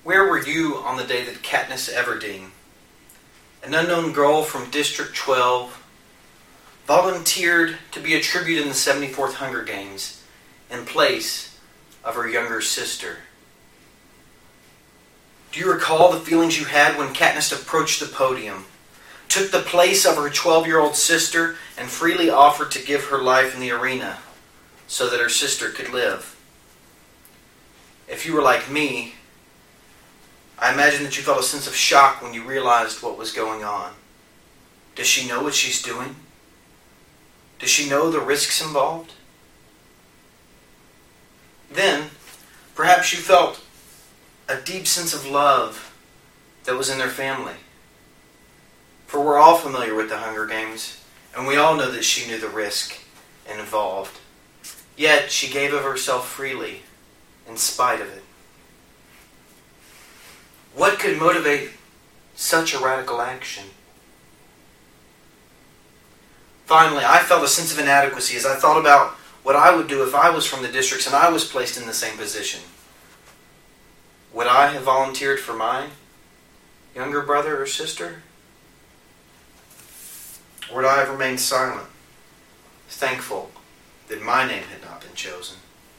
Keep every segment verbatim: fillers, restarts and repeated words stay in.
Where were you on the day that Katniss Everdeen, an unknown girl from District twelve, volunteered to be a tribute in the seventy-fourth Hunger Games in place of her younger sister? Do you recall the feelings you had when Katniss approached the podium, took the place of her twelve-year-old sister, and freely offered to give her life in the arena so that her sister could live? If you were like me, I imagine that you felt a sense of shock when you realized what was going on. Does she know what she's doing? Does she know the risks involved? Then, perhaps you felt a deep sense of love that was in their family. For we're all familiar with the Hunger Games, and we all know that she knew the risk involved. Yet, she gave of herself freely, in spite of it. What could motivate such a radical action? Finally, I felt a sense of inadequacy as I thought about what I would do if I was from the districts and I was placed in the same position. Would I have volunteered for my younger brother or sister? Or would I have remained silent, thankful that my name had not been chosen?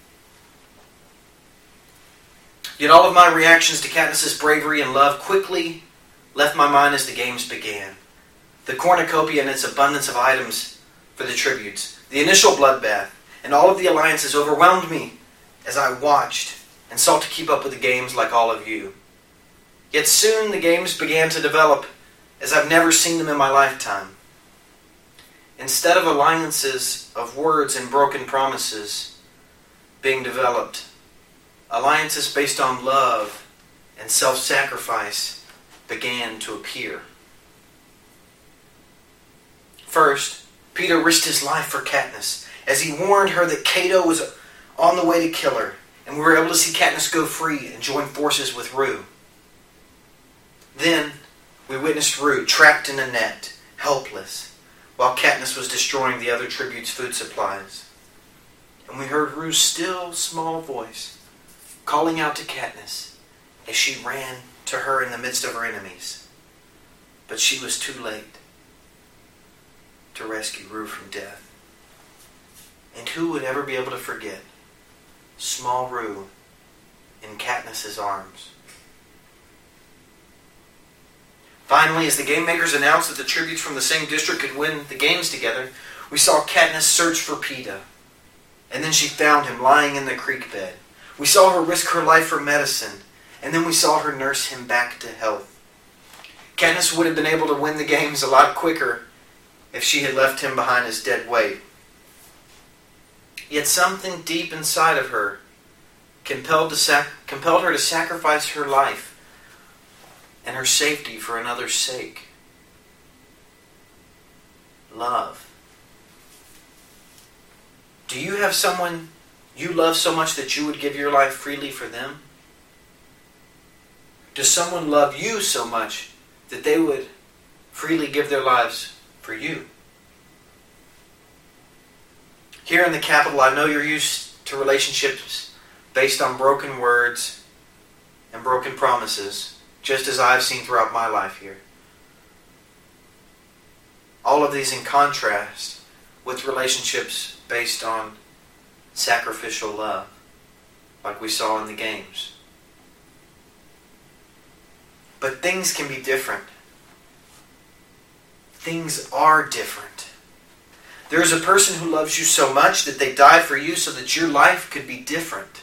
Yet all of my reactions to Katniss's bravery and love quickly left my mind as the games began. The cornucopia and its abundance of items for the tributes, the initial bloodbath, and all of the alliances overwhelmed me as I watched and sought to keep up with the games like all of you. Yet soon the games began to develop as I've never seen them in my lifetime. Instead of alliances of words and broken promises being developed, alliances based on love and self-sacrifice began to appear. First, Peter risked his life for Katniss as he warned her that Cato was on the way to kill her, and we were able to see Katniss go free and join forces with Rue. Then, we witnessed Rue trapped in a net, helpless, while Katniss was destroying the other tribute's food supplies. And we heard Rue's still, small voice calling out to Katniss as she ran to her in the midst of her enemies. But she was too late to rescue Rue from death. And who would ever be able to forget small Rue in Katniss's arms? Finally, as the game makers announced that the tributes from the same district could win the games together, we saw Katniss search for Peeta. And then she found him lying in the creek bed. We saw her risk her life for medicine, and then we saw her nurse him back to health. Katniss would have been able to win the games a lot quicker if she had left him behind his dead weight. Yet something deep inside of her compelled, to sac- compelled her to sacrifice her life and her safety for another's sake. Love. Do you have someone you love so much that you would give your life freely for them? Does someone love you so much that they would freely give their lives for you? Here in the capital, I know you're used to relationships based on broken words and broken promises, just as I've seen throughout my life here. All of these in contrast with relationships based on sacrificial love, like we saw in the games. But things can be different. Things are different. There is a person who loves you so much that they died for you so that your life could be different.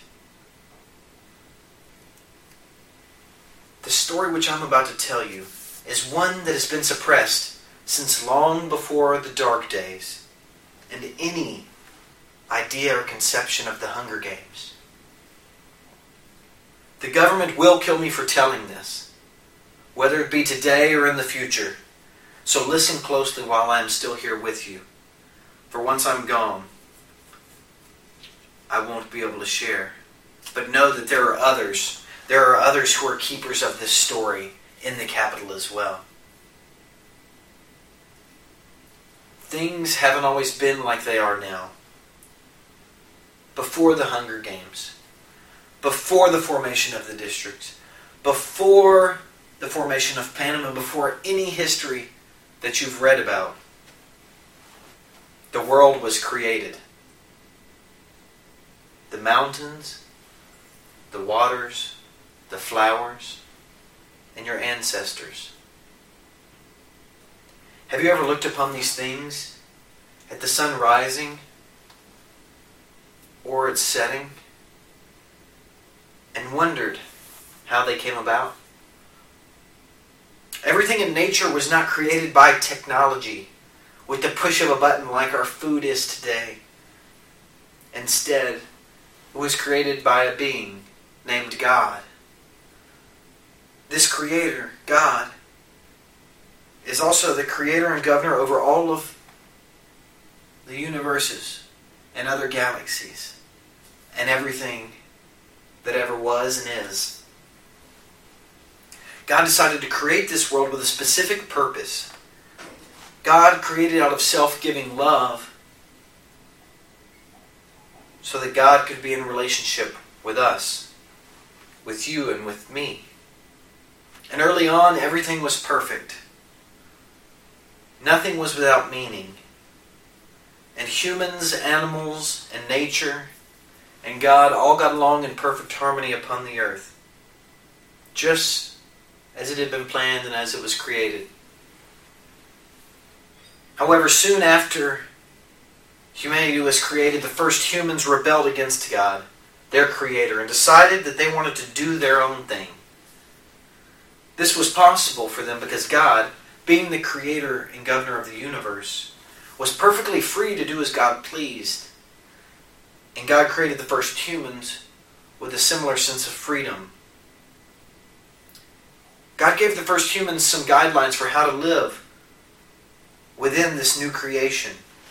The story which I'm about to tell you is one that has been suppressed since long before the Dark Days and any idea or conception of the Hunger Games. The government will kill me for telling this, whether it be today or in the future. So listen closely while I am still here with you. For once I'm gone, I won't be able to share. But know that there are others. There are others who are keepers of this story in the capital as well. Things haven't always been like they are now. Before the Hunger Games, before the formation of the districts, before the formation of Panama, before any history that you've read about, the world was created. The mountains, the waters, the flowers, and your ancestors. Have you ever looked upon these things at the sun rising or its setting and wondered how they came about? Everything in nature was not created by technology with the push of a button like our food is today. Instead, it was created by a being named God. This Creator, God, is also the creator and governor over all of the universes and other galaxies and everything that ever was and is. God decided to create this world with a specific purpose. God created out of self-giving love so that God could be in relationship with us, with you and with me. And early on, everything was perfect. Nothing was without meaning. And humans, animals, and nature, and God all got along in perfect harmony upon the earth, just as it had been planned and as it was created. However, soon after humanity was created, the first humans rebelled against God, their Creator, and decided that they wanted to do their own thing. This was possible for them because God, being the Creator and Governor of the universe, was perfectly free to do as God pleased. And God created the first humans with a similar sense of freedom. God gave the first humans some guidelines for how to live within this new creation.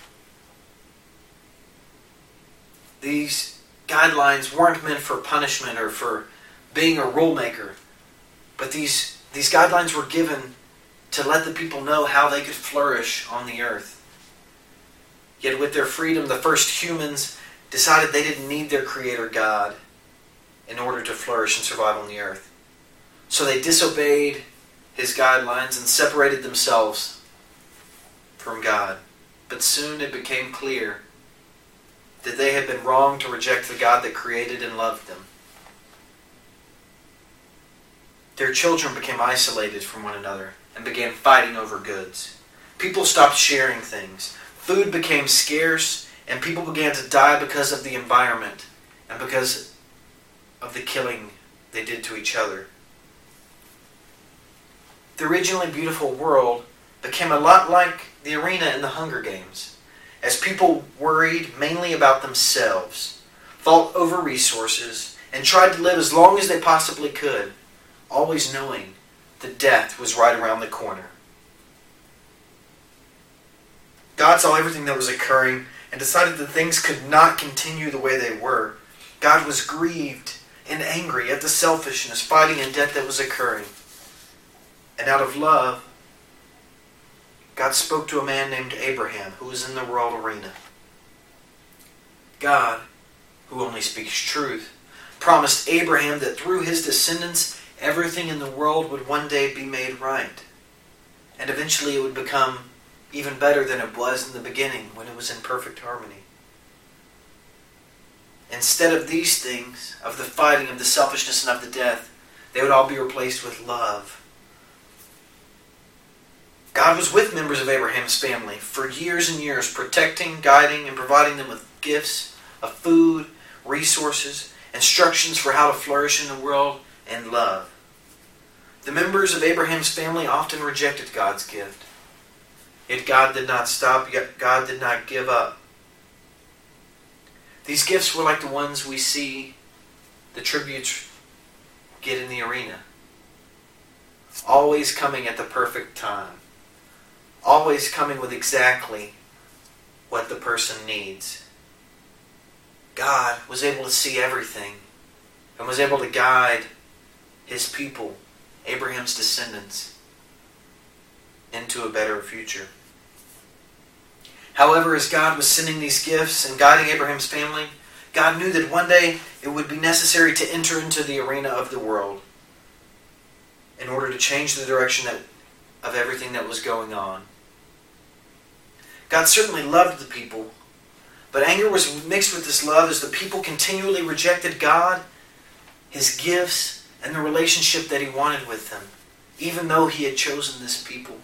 These guidelines weren't meant for punishment or for being a rule maker, but these, these guidelines were given to let the people know how they could flourish on the earth. Yet with their freedom, the first humans decided they didn't need their Creator God in order to flourish and survive on the earth. So they disobeyed His guidelines and separated themselves from God. But soon it became clear that they had been wrong to reject the God that created and loved them. Their children became isolated from one another and began fighting over goods. People stopped sharing things. Food became scarce, and people began to die because of the environment and because of the killing they did to each other. The originally beautiful world became a lot like the arena in the Hunger Games, as people worried mainly about themselves, fought over resources, and tried to live as long as they possibly could, always knowing that death was right around the corner. God saw everything that was occurring and decided that things could not continue the way they were. God was grieved and angry at the selfishness, fighting, and death that was occurring. And out of love, God spoke to a man named Abraham, who was in the world arena. God, who only speaks truth, promised Abraham that through his descendants, everything in the world would one day be made right. And eventually it would become even better than it was in the beginning, when it was in perfect harmony. Instead of these things, of the fighting, of the selfishness, and of the death, they would all be replaced with love. God was with members of Abraham's family for years and years, protecting, guiding, and providing them with gifts of food, resources, instructions for how to flourish in the world, and love. The members of Abraham's family often rejected God's gift. Yet God did not stop, yet God did not give up. These gifts were like the ones we see the tributes get in the arena. Always coming at the perfect time. Always coming with exactly what the person needs. God was able to see everything and was able to guide His people, Abraham's descendants, into a better future. However, as God was sending these gifts and guiding Abraham's family, God knew that one day it would be necessary to enter into the arena of the world. in order to change the direction that, of everything that was going on. God certainly loved the people, but anger was mixed with this love as the people continually rejected God, His gifts, and the relationship that He wanted with them, even though He had chosen this people.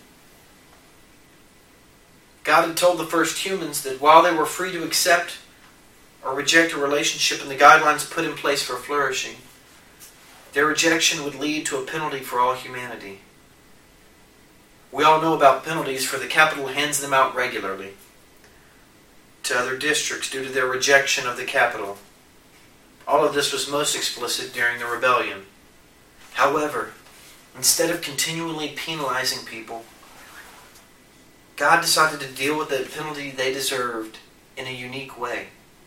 God had told the first humans that while they were free to accept or reject a relationship and the guidelines put in place for flourishing, their rejection would lead to a penalty for all humanity. We all know about penalties, for the capital hands them out regularly to other districts due to their rejection of the capital. All of this was most explicit during the rebellion. However, instead of continually penalizing people, God decided to deal with the penalty they deserved in a unique way.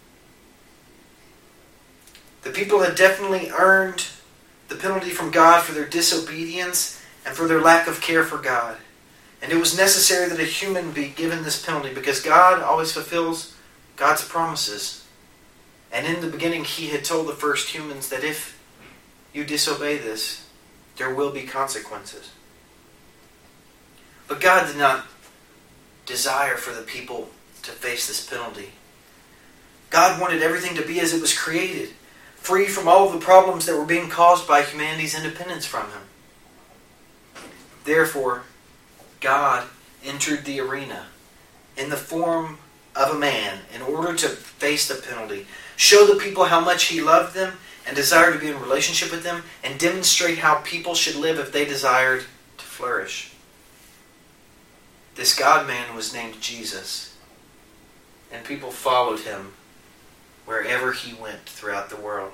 The people had definitely earned the penalty from God for their disobedience and for their lack of care for God. And it was necessary that a human be given this penalty because God always fulfills God's promises. And in the beginning, He had told the first humans that if you disobey this, there will be consequences. But God did not desire for the people to face this penalty. God wanted everything to be as it was created, free from all of the problems that were being caused by humanity's independence from Him. Therefore, God entered the arena in the form of a man in order to face the penalty, show the people how much He loved them and desired to be in relationship with them, and demonstrate how people should live if they desired to flourish. This God-man was named Jesus, and people followed Him wherever He went throughout the world.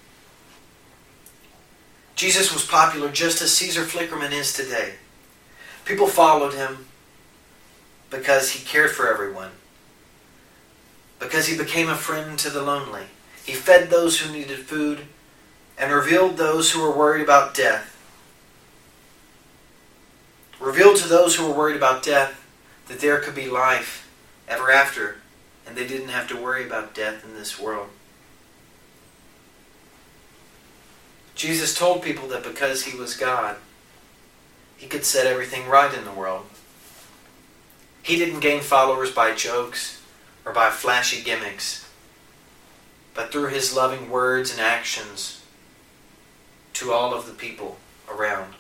Jesus was popular just as Caesar Flickerman is today. People followed Him because He cared for everyone, because He became a friend to the lonely. He fed those who needed food and revealed those who were worried about death. Revealed to those who were worried about death that there could be life ever after, and they didn't have to worry about death in this world. Jesus told people that because He was God, He could set everything right in the world. He didn't gain followers by jokes or by flashy gimmicks, but through His loving words and actions to all of the people around.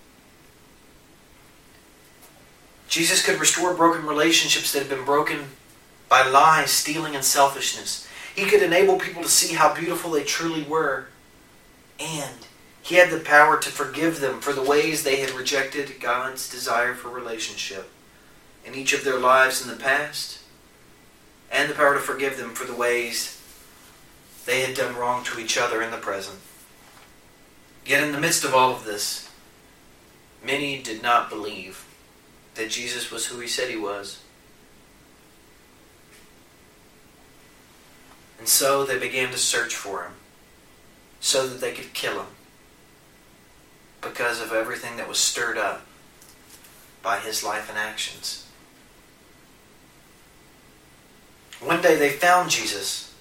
Jesus could restore broken relationships that had been broken by lies, stealing, and selfishness. He could enable people to see how beautiful they truly were. And He had the power to forgive them for the ways they had rejected God's desire for relationship in each of their lives in the past, and the power to forgive them for the ways they had done wrong to each other in the present. Yet in the midst of all of this, many did not believe that Jesus was who He said He was. And so they began to search for Him, so that they could kill Him, because of everything that was stirred up by His life and actions. One day they found Jesus,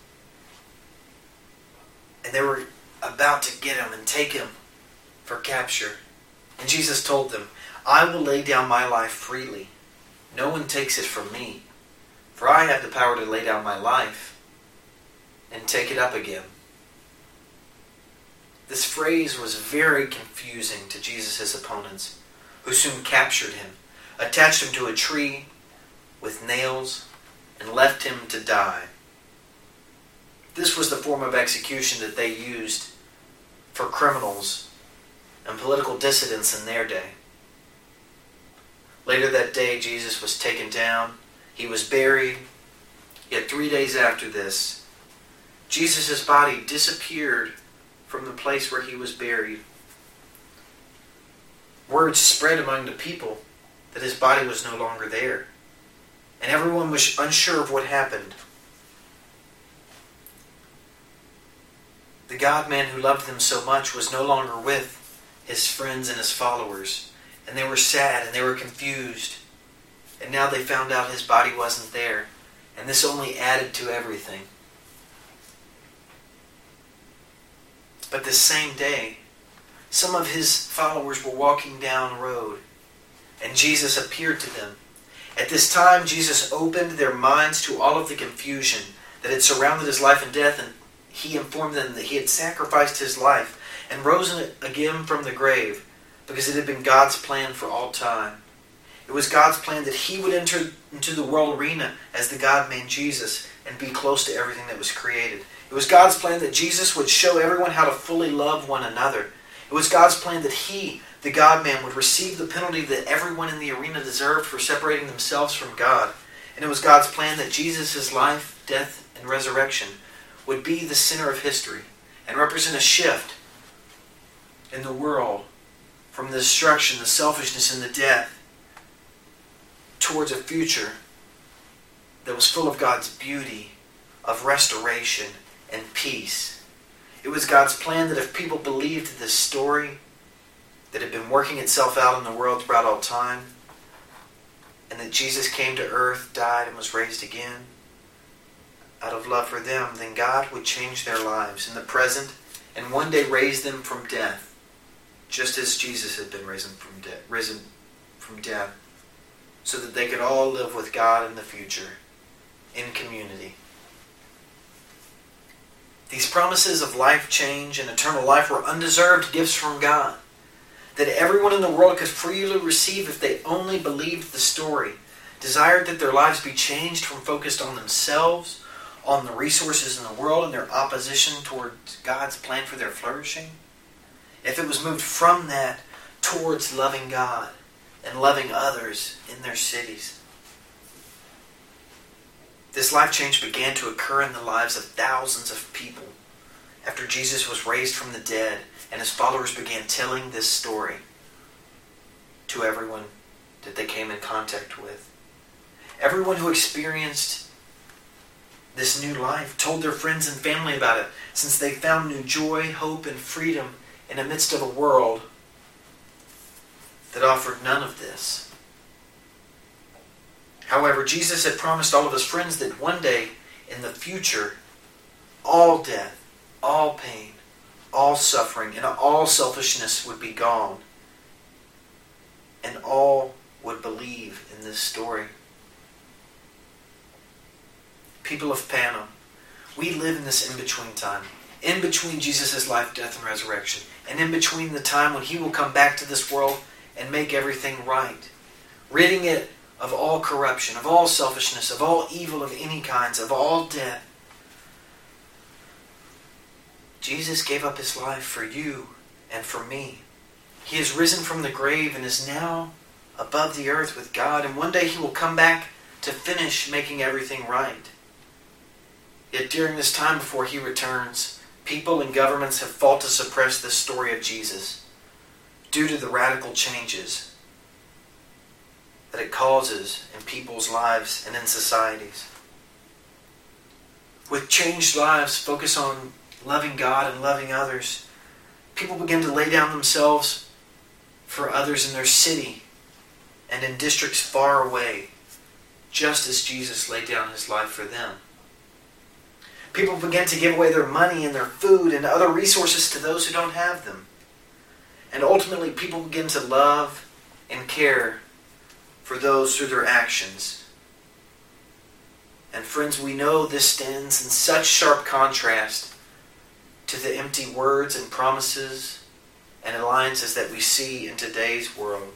and they were about to get Him and take Him for capture. And Jesus told them, "I will lay down my life freely. No one takes it from me, for I have the power to lay down my life and take it up again." This phrase was very confusing to Jesus' opponents, who soon captured Him, attached Him to a tree with nails, and left Him to die. This was the form of execution that they used for criminals and political dissidents in their day. Later that day, Jesus was taken down. He was buried. Yet three days after this, Jesus' body disappeared from the place where He was buried. Word spread among the people that His body was no longer there, and everyone was unsure of what happened. The God-man who loved them so much was no longer with His friends and His followers, and they were sad and they were confused, and now they found out His body wasn't there, and this only added to everything. But this same day, some of his followers were walking down the road, and Jesus appeared to them. At this time, Jesus opened their minds to all of the confusion that had surrounded his life and death, and he informed them that he had sacrificed his life and risen again from the grave because it had been God's plan for all time. It was God's plan that he would enter into the world arena as the God-man Jesus and be close to everything that was created. It was God's plan that Jesus would show everyone how to fully love one another. It was God's plan that he, the God-man, would receive the penalty that everyone in the arena deserved for separating themselves from God. And it was God's plan that Jesus' life, death, and resurrection would be the center of history and represent a shift in the world from the destruction, the selfishness, and the death towards a future that was full of God's beauty, of restoration, and peace. It was God's plan that if people believed this story that had been working itself out in the world throughout all time, and that Jesus came to earth, died, and was raised again, out of love for them, then God would change their lives in the present and one day raise them from death, just as Jesus had been risen from death, risen from death, so that they could all live with God in the future, in community. These promises of life change and eternal life were undeserved gifts from God that everyone in the world could freely receive if they only believed the story, desired that their lives be changed from focused on themselves, on the resources in the world, and their opposition towards God's plan for their flourishing. If it was moved from that towards loving God and loving others in their cities. This life change began to occur in the lives of thousands of people after Jesus was raised from the dead and his followers began telling this story to everyone that they came in contact with. Everyone who experienced this new life told their friends and family about it, since they found new joy, hope, and freedom in the midst of a world that offered none of this. However, Jesus had promised all of his friends that one day in the future, all death, all pain, all suffering, and all selfishness would be gone, and all would believe in this story. People of Panem, we live in this in-between time. In between Jesus' life, death, and resurrection. And in between the time when he will come back to this world and make everything right. Ridding it of all corruption, of all selfishness, of all evil of any kinds, of all death. Jesus gave up his life for you and for me. He has risen from the grave and is now above the earth with God. And one day he will come back to finish making everything right. Yet during this time before he returns, people and governments have fought to suppress this story of Jesus due to the radical changes that it causes in people's lives and in societies. With changed lives focus on loving God and loving others, people begin to lay down themselves for others in their city and in districts far away, just as Jesus laid down his life for them. People begin to give away their money and their food and other resources to those who don't have them. And ultimately, people begin to love and care for those through their actions. And friends, we know this stands in such sharp contrast to the empty words and promises and alliances that we see in today's world.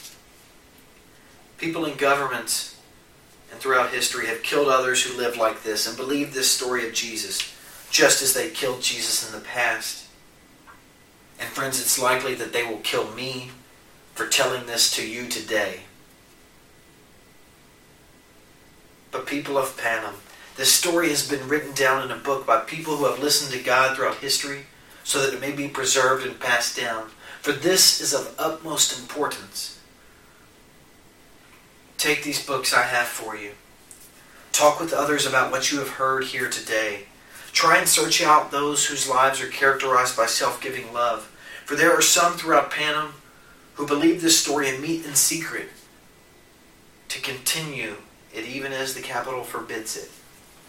People in governments and throughout history have killed others who lived like this and believed this story of Jesus, just as they killed Jesus in the past. And friends, it's likely that they will kill me for telling this to you today. But people of Panem, this story has been written down in a book by people who have listened to God throughout history so that it may be preserved and passed down. For this is of utmost importance. Take these books I have for you. Talk with others about what you have heard here today. Try and search out those whose lives are characterized by self-giving love. For there are some throughout Panem who believe this story and meet in secret to continue it even as the capital forbids it.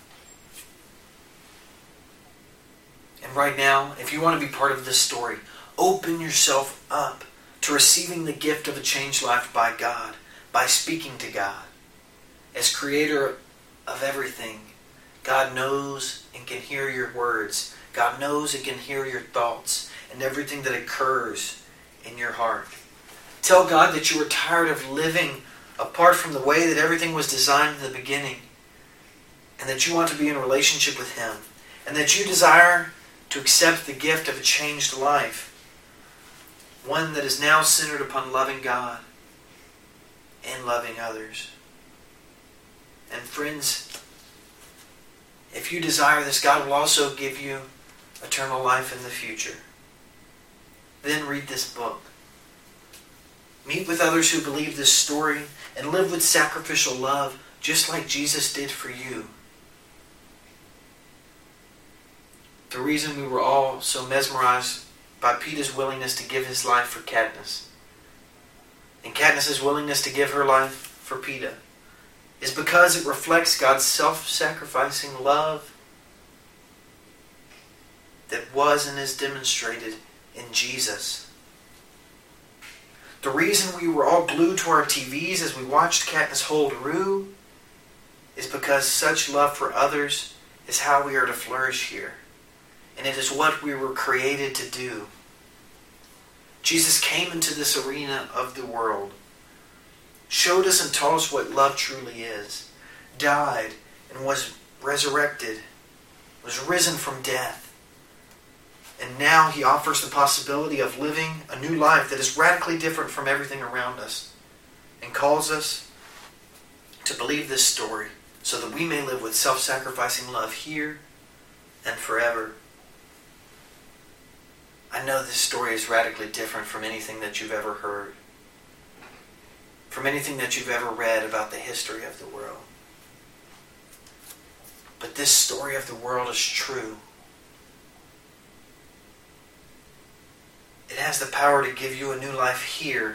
And right now, if you want to be part of this story, Open yourself up to receiving the gift of a changed life by God, by speaking to God. As creator of everything, God knows and can hear your words. God knows and can hear your thoughts and everything that occurs in your heart. Tell God that you are tired of living apart from the way that everything was designed in the beginning, and that you want to be in a relationship with Him, and that you desire to accept the gift of a changed life, one that is now centered upon loving God and loving others. And friends, if you desire this, God will also give you eternal life in the future. Then read this book. Meet with others who believe this story and live with sacrificial love just like Jesus did for you. The reason we were all so mesmerized by Peter's willingness to give his life for Katniss, and Katniss's willingness to give her life for Peeta, is because it reflects God's self-sacrificing love that was and is demonstrated in Jesus. The reason we were all glued to our T Vs as we watched Katniss hold Rue is because such love for others is how we are to flourish here. And it is what we were created to do. Jesus came into this arena of the world, showed us and taught us what love truly is, died and was resurrected, was risen from death. And now He offers the possibility of living a new life that is radically different from everything around us, and calls us to believe this story so that we may live with self-sacrificing love here and forever. I know this story is radically different from anything that you've ever heard, from anything that you've ever read about the history of the world. But this story of the world is true. It has the power to give you a new life here.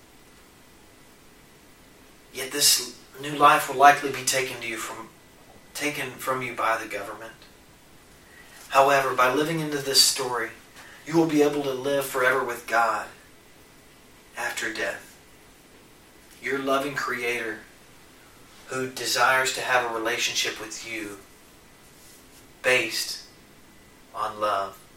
Yet this new life will likely be taken to you from taken from you by the government. However, by living into this story, you will be able to live forever with God after death. Your loving Creator who desires to have a relationship with you based on love.